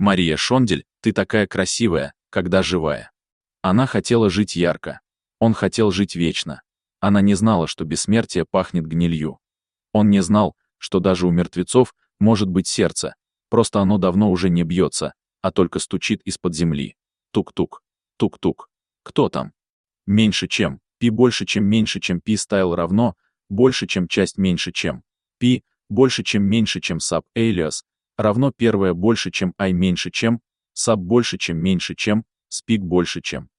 Мария Шондель, ты такая красивая, когда живая. Она хотела жить ярко. Он хотел жить вечно. Она не знала, что бессмертие пахнет гнилью. Он не знал, что даже у мертвецов может быть сердце, просто оно давно уже не бьется, а только стучит из-под земли. Тук-тук, тук-тук. Кто там? Меньше чем, пи больше чем меньше чем пи стайл равно, больше чем часть меньше чем. Пи больше чем меньше чем саб alias равно первое больше чем I меньше чем, саб больше чем меньше чем, спик больше чем.